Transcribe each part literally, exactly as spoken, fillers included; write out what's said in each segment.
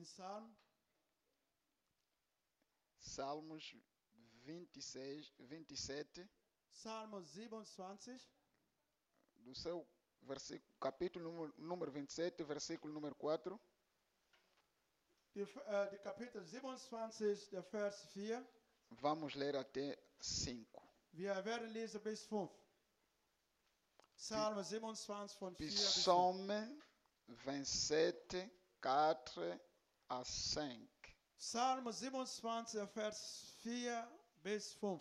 in Psalm Salmos vinte e seis, vinte e sete, Psalm siebenundzwanzig, do seu versículo, capítulo número, número vinte e sete, versículo número quatro. die, äh, die Kapitel siebenundzwanzig, der Vers vier. Vamos ler até cinco. Wir werden lesen bis fünf. Psalm siebenundzwanzig von vier bis fünf. Psaume vinte e sete, quatro a cinco. Psalm siebenundzwanzig, der Vers vier bis fünf.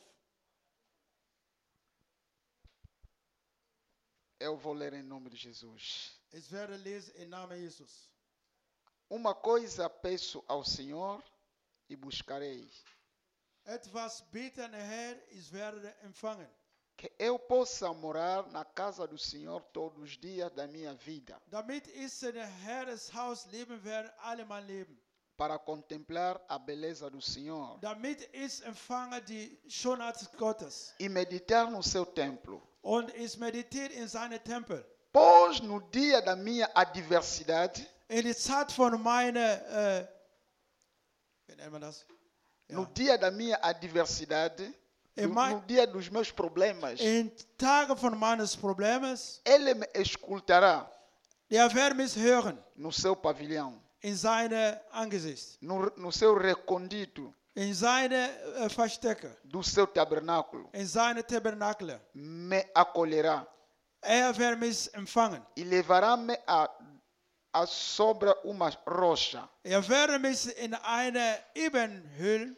Eu vou ler em nome de Jesus. Ich werde lesen im Namen Jesus. Uma coisa peço ao Senhor e buscarei, Etwas beten, Herr, ich werde empfangen. que eu possa morar na casa do Senhor todos os dias da minha vida, Damit ich in der Herres Haus leben werde, alle mein Leben. para contemplar a beleza do Senhor Damit ich empfange die Schönheit Gottes. e meditar no seu templo. Und ich meditiere in seinem Tempel. Pois no dia da minha adversidade, In die Zeit von meiner, äh, wie nennt man das? Ja. no dia da minha adversidade, Em no, mai- no dia dos meus problemas, In Tagen von meines Problems, Ele me escutará der wird mich hören no seu pavilhão, in seinem Angesicht, no, no seu recôndito in seine äh, Verstecke, do seu tabernáculo, in seine Tabernakel. me acolherá Er wird mich empfangen. e levará-me a, a sobre uma rocha. Er wird mich in eine Ebenhöhle.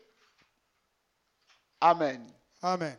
Amém. Amen.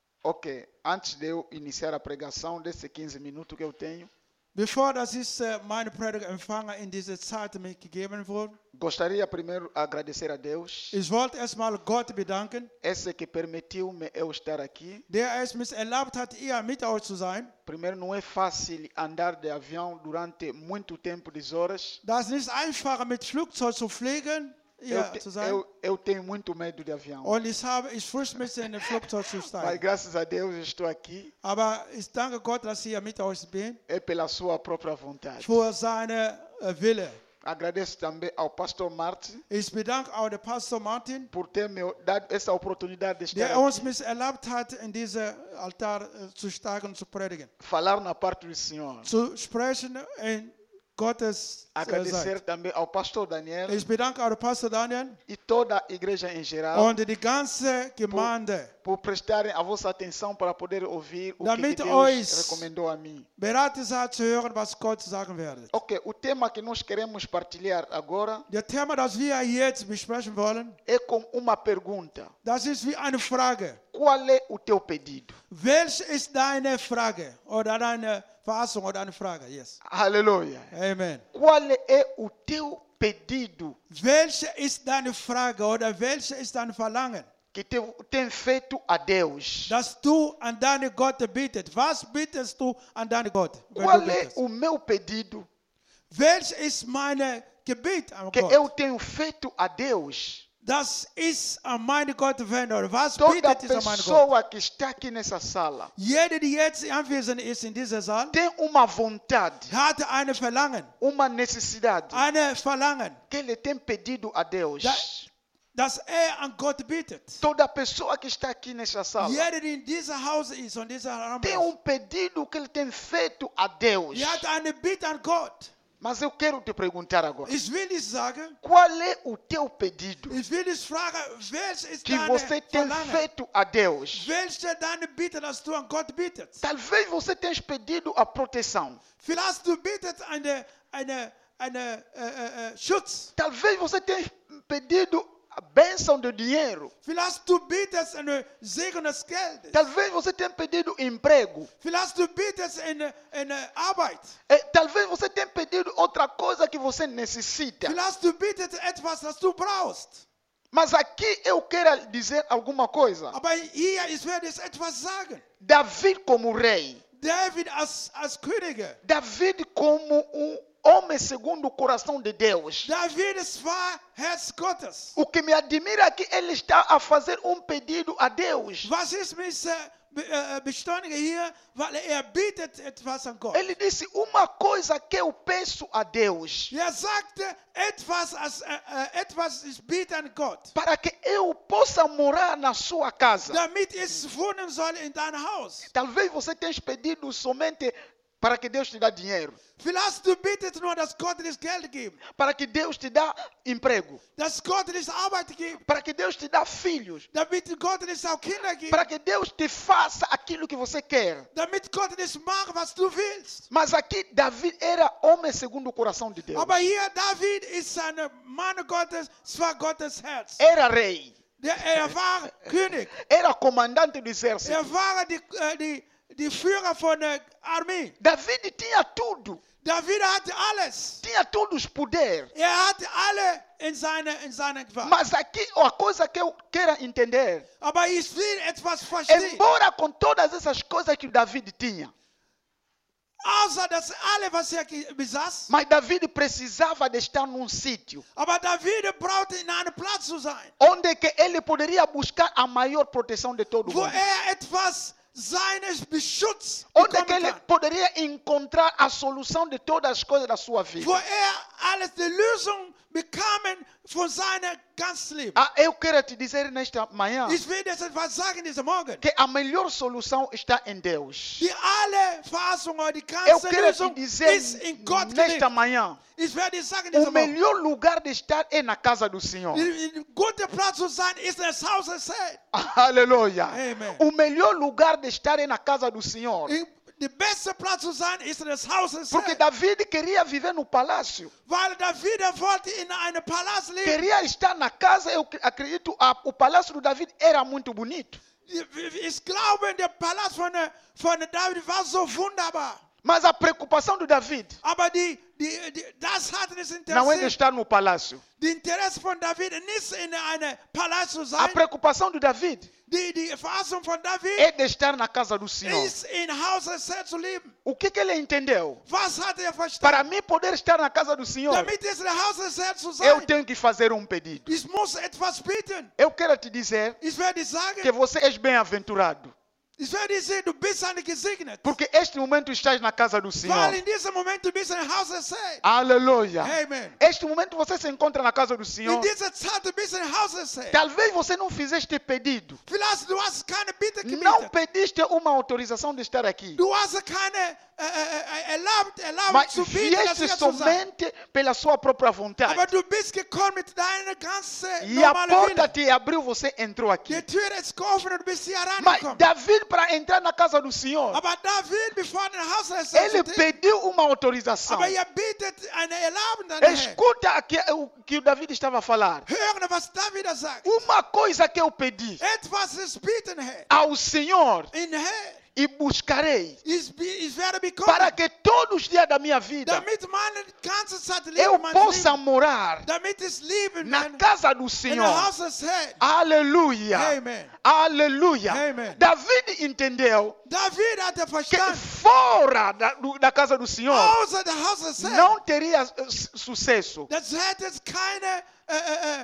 Ok, antes de eu iniciar a pregação, desses quinze minutos que eu tenho, Bevor das ich äh, meine Predigt empfange in dieser Zeit, die mir gegeben wurde, gostaria primeiro agradecer a Deus, ich wollte erstmal Gott bedanken, esse que permitiu-me eu estar aqui. der es mich erlaubt hat, hier mit euch zu sein. Primeiro, não é fácil andar de avião durante muito tempo, de horas. Das ist nicht einfach, mit Flugzeug zu fliegen, Eu, hier te- zu sein. eu, eu tenho muito medo de avião. Und ich habe, ich fürchte mich, in ein Flugzeug zu Mas steigen. graças a Deus estou aqui. Aber ich danke Gott, dass ich hier mit euch bin, É pela sua própria vontade. für seine äh, Wille. Agradeço também ao pastor Martin Ich bedanke auch den Pastor Martin, por ter me dado essa oportunidade de estar der uns aqui, mich erlaubt hat, in diesem Altar äh, zu steigen und zu predigen. falar na parte do Senhor. Zu sprechen in Gottes äh, Agradecer Seite. também ao pastor Daniel Ich bedanke auch den Pastor Daniel e toda a igreja em geral und die ganze Gemeinde, por prestarem a vossa atenção para poder ouvir o que, que Damit Deus euch- recomendou a mim. bereit seid zu hören, was Gott sagen wird. Ok, o tema que nós queremos partilhar agora Das Thema, das wir jetzt besprechen wollen, é com uma pergunta. das ist wie eine Frage. Qual é o teu pedido? Welche ist deine Frage oder deine Verfassung oder eine Frage? Yes. Aleluia. Amen. Qual é o teu pedido Welche ist deine Frage oder welche ist dein Verlangen, que te, tem feito a Deus? dass du an deine Gott bittet? Was bittest du an deine Gott? wenn Qual du é bittest? o meu pedido Welch ist meine Gebet an que eu Gott? tenho feito a Deus? Das ist an meine Gott wende. Was Toda bittet ist an meine Gott? pessoa que está aqui nessa sala Jeder, die jetzt anwesend ist in dieser Saal, tem uma vontade, hat eine Verlangen, uma necessidade eine Verlangen, que ele tem pedido a Deus. Da- dass er an Gott bittet. Toda pessoa que está aqui nessa sala Jeder, der in diesem Haus ist und dieser Raum tem um ist, pedido que ele tem feito a Deus. er hat eine Bitte an Gott. Mas eu quero te perguntar agora, Ich will nicht sagen, qual é o teu pedido ich will nicht fragen, welches ist que deine você tem Verlangen? feito a Deus? Welche deine Bitte, dass du an Gott bittest? Talvez você tenha pedido a proteção. Vielleicht du bittest eine, eine, eine äh, äh, äh, Schutz. Talvez você tenha pedido a bênção de dinheiro. Vielleicht du bittest eine Segen des Geldes. Talvez você tenha pedido emprego. Vielleicht du bittest eine, eine Arbeit. Eh, Talvez você tenha pedido outra coisa que você necessita. Vielleicht du bittest etwas, das du brauchst. Mas aqui eu quero dizer alguma coisa. Aber hier, ich werde jetzt etwas sagen. David como rei. David als, als König, David como um, homem segundo o coração de Deus. David war Herz Gottes. O que me admira é que ele está a fazer um pedido a Deus. Was ist mich äh, be- äh, beschleunige hier? Weil er bietet etwas an Gott. Ele disse, uma coisa que eu peço a Deus, Er sagte, etwas, als, äh, äh, etwas ich biete an Gott, para que eu possa morar na sua casa. damit es wohnen soll in deinem Haus. Talvez você tenha pedido somente para que Deus te dê dinheiro, Vielleicht du bittest nur, dass Gott dir das Geld gibt, para que Deus te dê emprego, dass Gott dir das Arbeit gibt, para que Deus te dê filhos, damit Gott dir das auch Kinder gibt, para que Deus te faça aquilo que você quer. damit Gott dir das macht, was du willst. Mas aqui Davi era homem segundo o coração de Deus. Aber hier, David ist ein Mann Gottes, zwar Gottes Herz. Era rei, Der, er war König. era comandante do exército. Er war die, äh, die, die Führer von der Armee. David tinha tudo, David hatte alles. tinha todos os poderes. Er hatte alle in seiner in seiner Gewalt. Mas aqui a coisa que eu quero entender, Aber ich will etwas verstehen. embora com todas essas coisas que David tinha, Außer dass alle, was er ge- besaß. mas David precisava de estar num sítio Aber David brauchte in einem Platz zu sein, onde que ele poderia buscar a maior proteção de todo wo mundo. er etwas seines Beschutz Onde que bekommen ele kann. poderia encontrar a solução de todas as coisas da sua vida. Wo er alles die Lösung bekamen von seinem ganzen Leben. Ah, eu quero te dizer nesta manhã Ich will das etwas sagen diesen Morgen. que a melhor solução está em Deus. Die alle Verfassungen, die Eu ganze quero te Lösung dizer ist in Gott nesta gelegt. manhã, Ich werde dir sagen o diesen Morgen. melhor lugar de estar é na casa do Senhor. Ein guter Platz zu sein ist das Haus des Herrn. Aleluia. Amen. O melhor lugar de estar é na casa do Senhor. Der beste Platz zu sein ist das Haus des Porque Herrn. David queria viver no palácio. Weil David wollte in einem Palast leben. Queria estar na casa. Eu acredito a, o palácio do David era muito bonito. Ich glaube, der Palast von, von David war so wunderbar. Mas a preocupação do David Aber die, die, die, das hat das não é de Interesse. estar no palácio. Die Interesse von David nicht in einem Palast zu A sein. preocupação do David Die, die Verfassung von David é de estar na casa do Senhor. ist in Haus des Herrn zu leben. O que, que ele entendeu? Was hat er verstanden? Para mim poder estar na casa do Senhor, Damit es der Haus des Herrn zu eu sein. tenho que fazer um pedido. Ich muss etwas bitten. Eu quero te dizer Ich werde sagen, que você és bem-aventurado. ich werde dir sagen, du bist eine gesegnet. Porque este momento estás na casa do Senhor. Weil in diesem Moment du bist im Haus des Herrn. Aleluia. Amen. Este momento você se encontra na casa do In Senhor. dieser Zeit du bist im Haus des Herrn. Talvez você não fizeste pedido. Vielleicht du hast keine Bitte Não gebeten. pediste uma autorização de estar aqui. Du hast keine äh, äh, erlaubt, erlaubt Mas zu bieten, dass vieste wir zu sein. somente pela sua própria vontade. Aber du bist gekommen mit deiner ganzen E a normalen porta Wille. te abriu, você entrou aqui. Die Tür ist geöffnet und du bist hier Mas reingekommen. David, para entrar na casa do Senhor, Aber David, bevor er in Haus des Herrn ele zu treten, pediu uma autorização. aber ihr bietet eine Erlaubnis an den Herrn. Escuta aqui o que o David estava a falar. Hören, was David da sagt. Uma coisa que eu pedi Etwas ist bieten, Herr. ao Senhor In Herr, e buscarei ich, ich werde bekommen, para que todos os dias da minha vida damit meine ganze Zeit eu leben, mein possa Leben, morar damit es leben na kann, casa do in Senhor. der Haus des Herrn. Aleluia. Amen. Aleluia. Amen. David entendeu David hat er que verstanden, fora da, do- da casa do Senhor außer der Haus des Herrn, não teria eh, su- sucesso. das hätte es keine äh, äh, äh,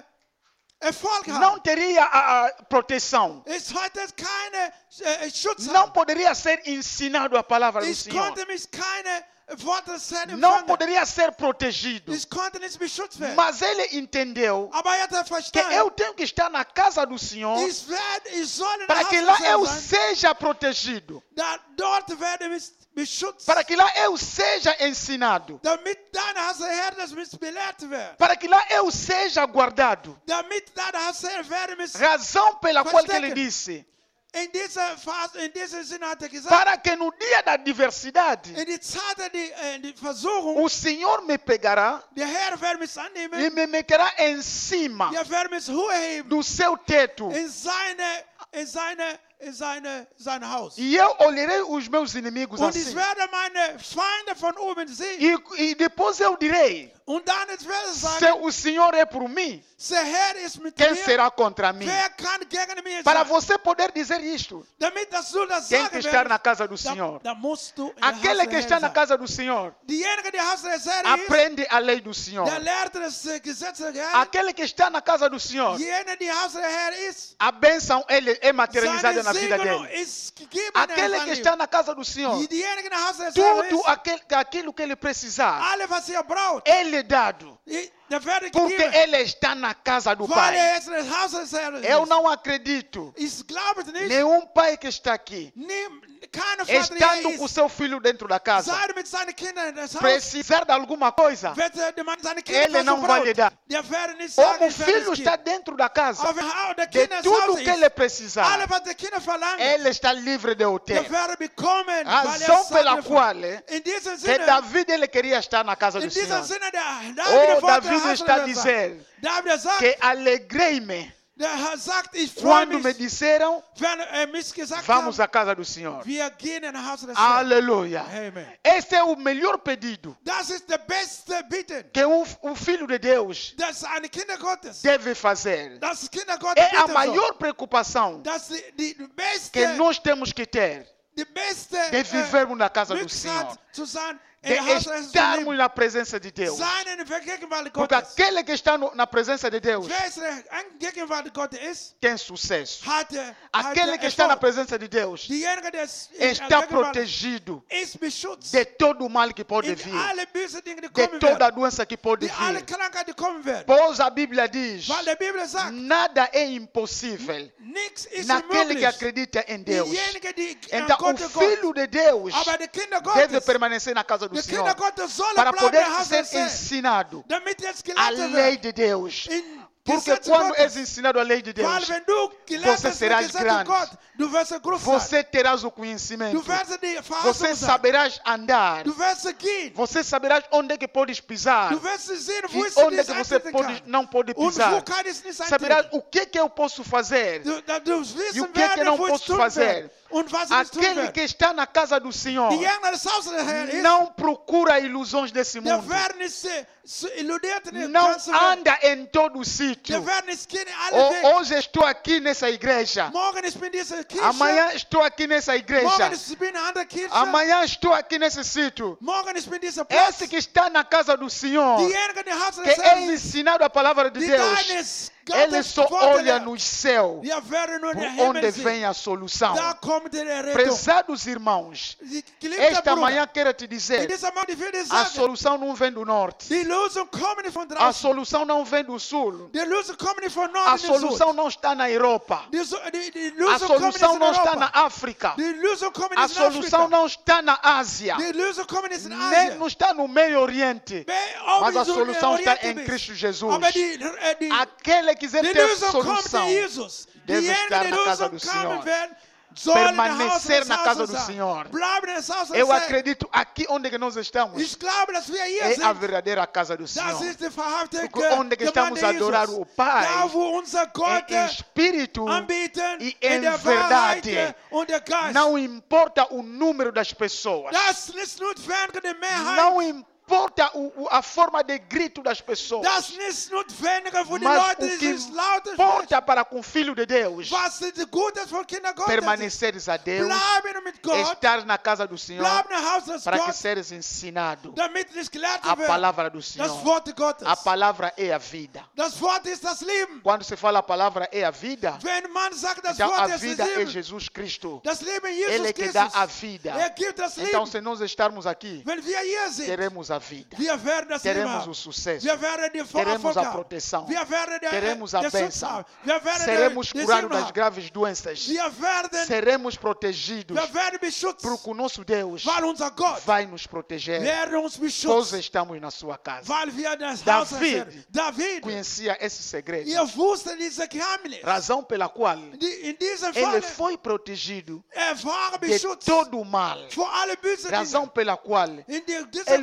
Erfolg Não haben. teria a, a proteção. Es hätte es keine äh, Schutz Não haben. poderia ser ensinado a palavra do Ich Senhor. konnte mich keine Worte des Herrn Não empfangen. poderia ser protegido. Ich konnte nicht beschützt werden. Mas ele entendeu Aber er hat er que verstanden, eu tenho que estar na casa do Senhor ich, werde, ich soll in der para Haus que des lá Herrn eu sein. seja protegido. Da, dort werde ich beschützt, Para que lá eu seja ensinado. damit dein Haus der Herr das mich belehrt wird. Para que lá eu seja guardado. Damit dein Haus der Herr werde mich Razão pela qual que ele Verstecken. disse. in dieser Phase, in diesem Sinne hat er gesagt, Para que no dia da adversidade in die Zeit der die, äh, die Versuchung, o Senhor me pegará der Herr wird mich e annehmen, me meterá em cima der wird mich hochheben do seu teto in seine, in seine in seine, sein Haus. E eu olharei os meus inimigos Und ich assim. werde meine Feinde von oben sehen. E, e depois eu direi, Und dann jetzt werde ich se sagen, o Senhor é por mim, der Herr ist mit quem mir. será contra mim? Wer kann gegen mich Para sein? você poder dizer isto, Damit dass du das tem que sagen estar na wirst, casa do da, Senhor. da musst du in der Haus Aquele der que Herren está na sein. casa do Senhor, Diejenige, die Haus der Herren ist, aprende a lei do Senhor. der lehrt das äh, Gesetz der Herren. Aquele que está na casa do Senhor, Jene, die Haus der Herren ist, a bênção ele é materializada seine na vida Segnung dele. ist gegeben in Aquele que seinem está Leben. na casa do Senhor, Diejenige, die Haus der Herren tudo ist, aquele, aquilo que ele precisar, alle, was ihr braucht, ele é dado. der werde Porque gegeben. ele está na casa do Weil Pai. er jetzt in das Haus des Herrn Eu ist. não acredito. Ich glaube es nicht. Nenhum pai que está aqui, Nimm, keine Vater, estando der com ist, seu filho dentro da casa, sei mit seinen Kindern in das Haus, precisar de alguma coisa, wird er dem Mann seine Kinder ele não vai lhe braucht. dar. Der werde nicht sagen, Como o ich werde filho es está geben. dentro da casa, Aber wenn der de Kinder ins tudo Haus que ele ist, precisar, alle, was der Kinder verlangt, ele está livre de o ter. der werde bekommen, weil er Razão pela sagt, qual in diesem que Sinne, David ele queria estar na casa in do diesem Senhor. Sinne, der Oh, David, der David Vater, está a hat dizer David sagt, que alegrei-me der Herr sagt, ich freue quando me mich, disseram, wenn er mich gesagt vamos hat, à casa do Senhor. wir gehen in das Haus des Herrn. Aleluia. Amen. Esse é o melhor pedido Das ist der beste Bitten, que um, um filho de Deus das eine Kinder Gottes, deve fazer. das Kinder Gottes É a bitten soll. maior preocupação Das die, die beste, que nós temos que ter die beste de äh, vivermos na casa do Senhor, Möglichkeit zu sein, in de der Haus des Herrn zu estarmos leben. na presença de Deus. Sein in der Gegenwart Porque Gottes. aquele que está no- na presença de Deus Wer ist in der Gegenwart Gottes ist, tem sucesso. hat, Aquele hat que está na Erfolg. presença de Deus Diejenige, die es in der está Gegenwart protegido ist beschützt de todo o mal que pode in vir, alle bösen Dinge, die de kommen toda a werden, doença que pode die alle vir. Krankheit, die kommen werden. Pois a Bíblia diz: Weil die Bibel sagt, nada é impossível nichts ist naquele que unmöglich. acredita em Deus. Diejenigen, die an Então, Gott o Gott, filho de Deus aber die Kinder deve Gottes, permanecer na casa do die Senhor Kinder Gottes sollen para bleiben poder in der Haus ser des Herrn, ensinado damit jetzt a gelernt lei wird de Deus. in Porque Gesetze quando Gottes. és ensinado a lei de Deus, Weil wenn du gelernt você hast, serás mit Gesetze grande. Gott, du wirst groß sein. você terás o conhecimento, Du wirst die você Verheißung sein. saberás andar, Du wirst gehen. você saberás onde é que podes pisar Du wirst sehen, wo e es onde é nicht que você eintreten pode, kann. não pode Und wo pisar. kann es nicht Saberás eintreten. o que que eu posso fazer. Du, da- du wirst E o que é que werden, não wo es posso tun fazer? wird und was es nicht tun Aquele wird. que está na casa do Senhor Die Jünger des Hauses des Herrn ist, não procura ilusões desse der mundo. werden nicht äh, so illudiert in der Não ganzen Welt. anda em todo sítio. Der werden nicht gehen in alle Oh, Wege. hoje estou aqui nessa igreja. Morgen ich bin in dieser Kirche. Amanhã estou aqui nessa igreja. Morgen ich bin in einer anderen Kirche. Amanhã estou aqui nesse sítio. Morgen ich bin in dieser Platz. Esse que está na casa do Senhor, Diejenigen, die Haus que des é Herrn sind, ensinado a palavra de die Deus, deines ele Gottes só Worte olha lernen. no céu, Wir werden nur in por den Himmel onde sehen. vem a solução. Da kommt die Rettung. Prezados irmãos, Die geliebte esta Bruder, manhã quero te in dizer, dieser Mann, ich will dir a sagen, solução não vem do norte, die Lösung kommt nicht von a draußen. solução não vem do sul, Die Lösung kommt nicht von a Norden und solução Süd. não está na Europa, Die, so- die, die a Lösung kommt nicht solução in não está na Europa. África, Die Lösung kommt a nicht in solução Afrika. não está na Ásia, Die Lösung kommt nicht in nem Asien. não está no Meio Oriente, Wer auch mas a in so- solução está Oriente em bist. Cristo Jesus. Aber die, äh, die, Aquele que quiser die ter Lösung kommt solução in Jesus. deve Diejenigen, estar die na casa Lösung do Senhor. kommen werden, sollen in der Haus Permanecer des na casa Hauses do sein. Senhor. Bleiben in das Haus des Eu Herrn. acredito aqui onde que nós estamos Ich glaube, dass wir hier é a sind. verdadeira casa do Das Senhor. ist die wahrhaftige Porque onde que estamos a Gemeinde adorar Jesus. o Pai Da, wo unser Gott em espírito anbieten, e in em der Wahrheit verdade. und der Geist. Não importa o número das pessoas. Das ist notwendig, die Mehrheit. Não importa o, o- a forma de grito das pessoas. Das ist notwendig für die Mas Leute, o die que sich lauter sprechen. importa para com o Filho de Deus Was ist Gutes von Kindern Gottes? permaneceres a Deus, Bleiben mit Gott, estar na casa do Senhor, bleiben im Haus des para que Gott, seres ensinado damit nicht gelehrt a wird. palavra do Das Senhor. Wort Gottes. A palavra é a vida. Das Wort ist das Leben. Quando se fala a palavra é a vida, Wenn man sagt, das então a Wort ist das vida é Leben, Jesus Cristo. das Leben Ele Jesus é que dá Christus, a vida. er gibt das Então, Leben. se nós estarmos aqui, Wenn wir hier sind, teremos a vida, wir werden das Leben teremos haben. o sucesso, Wir werden die teremos Erfolg a haben. proteção, Wir werden die, teremos a die Schutz bênção, haben. Wir werden seremos die, die curados Segen das haben. graves doenças, Wir werden, seremos protegidos, wir werden beschützt, porque o nosso Deus weil unser Gott vai nos proteger. werden uns Todos beschützt, estamos na sua casa. weil wir das Haus David erfüllen. David, Conhecia esse segredo, ihr wusstet diese Geheimnis. razão pela qual Die, in diesem ele Fall, foi protegido er war de beschützt todo o mal, vor alle bösen razão Dingen. pela qual In die, dieser ele Gründe, foi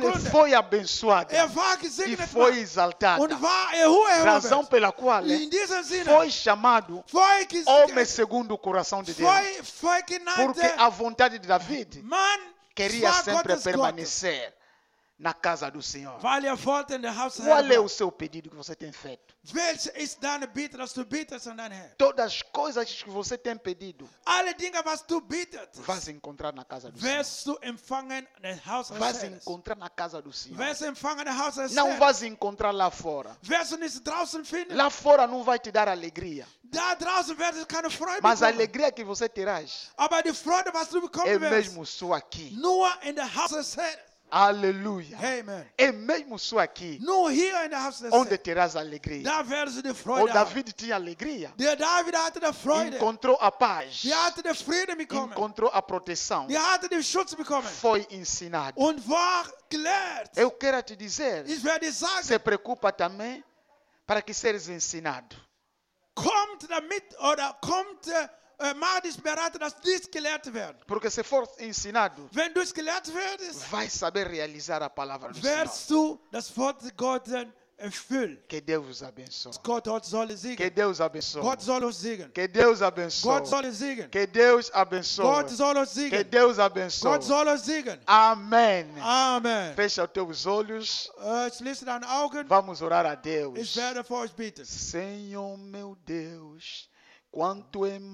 foi abençoada Er war e gesegnet foi worden exaltada. und war erhoben. Razão pela qual In diesem Sinne foi chamado foi, ges- homem segundo o coração de Deus. foi, foi genannt Porque a vontade de David Mann queria zwar sempre Gottes Gottes, permanecer na casa do Senhor. weil er wollte in der Haus des Qual Herrn é o bleiben. seu pedido que você tem feito? Welche ist deine Bitte, dass du bittest an dein Herr? Todas as coisas que você tem pedido, Alle Dinge, was du bittest, vais encontrar na casa do Senhor. wirst du empfangen in der Haus des Vais Herrn. encontrar na casa do Senhor. Wirst du empfangen in der Haus des Não Herrn. vais encontrar lá fora. Wirst du nicht draußen finden. Lá fora não vai te dar alegria. Da draußen wird es keine Freude Mas a bekommen. alegria que você terás Aber die Freude, was du é bekommen wirst, mesmo só aqui. nur in der Haus des Herrn. Aleluia. Amen. É mesmo só aqui Nur hier in der Haus des onde Herrn. terás alegria. Da werden sie die O Freude haben. David tinha alegria. Der David hatte die Freude. Encontrou a paz. Der hatte den Frieden bekommen. Encontrou a proteção. Der hatte den Schutz bekommen. Foi ensinado. Und war gelehrt. Eu quero te dizer, Ich werde sagen, se preocupa também para que seres ensinado. kommt damit oder kommt, äh, mach dich bereit, dass dies gelehrt wird. Porque se for ensinado, Wenn du es gelehrt wirst, vai saber realizar a palavra do Senhor. wirst du das Wort Gottes erfüllen. Que Deus os abençoe. Gott soll es Que segnen. Deus abençoe. Gott soll uns segnen. Que Deus abençoe. Gott soll es segnen. Que Deus abençoe. Gott soll uns Que segnen. Deus abençoe. Gott soll uns segnen. Amém. Amen. Fecha os teus olhos. Äh, schließe deine Augen. Vamos orar a Deus. Ich werde für euch beten. Senhor meu Deus, quanto é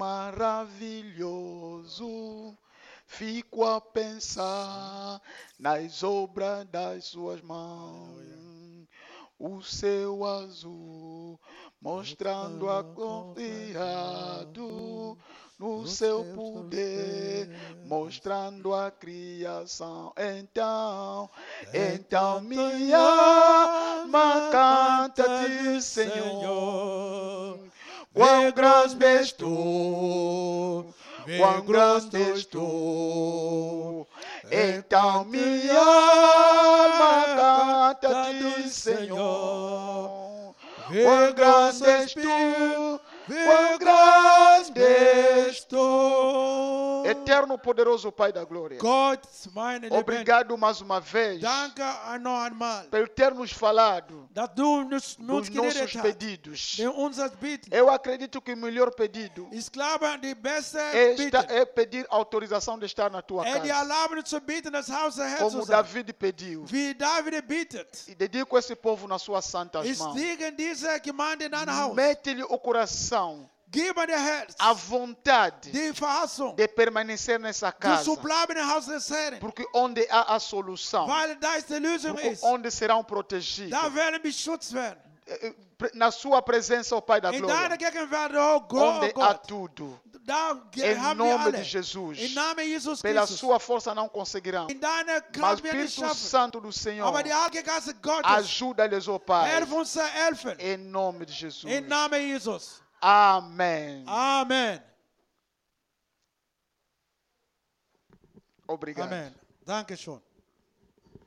maravilhoso. Fico a pensar nas obras das suas mãos. O céu azul, mostrando a confiado no seu poder, mostrando a criação. Então, então minha alma canta-te, Senhor. Quão grande és tu, quão grande és tu. Então minha alma canta-te, Senhor. Quão grande és tu, quão grande és tu. Eterno, poderoso Pai da Glória, Gott, meine Lieben, obrigado mais uma vez danke noch einmal, por ter nos falado dass du uns, uns dos geredet nossos hast. pedidos. In unser Bitten. Eu acredito que o melhor pedido Ich glaube, die beste é, esta- Bitten, é pedir autorização de estar na tua é die casa, Erlaubnis zu bieten, das Haus der Herr zu como sein. David pediu. Wie David bittet. E dedico esse povo nas suas santas Ich mãos. lege diese Gemeinde in dein Haus. Mete-lhe o coração, Gib mir der Herz, a vontade die Verheißung, de permanecer nessa du casa, zu bleiben im Haus des Herrn. porque onde há a solução, Weil da ist die Lösung porque ist. onde serão protegidos, Da werden wir Schutz werden. Eh, eh, na sua presença, ó Pai da In deiner glória, Gegenwart, oh onde Gott, há Gott. tudo, Da ge- em haben wir nome alle. de Jesus. Im Namen Jesus Pela Christus. sua força não conseguirão, In deiner mas Kraft o werden wir Espírito schaffen. Santo do Senhor Aber die Heilige Geist Gottes, ajuda-lhes, ó Pai, helf uns zu helfen. em nome de Jesus. Im Namen Jesus. Amém. Amen. Obrigado. Amen. Danke schon.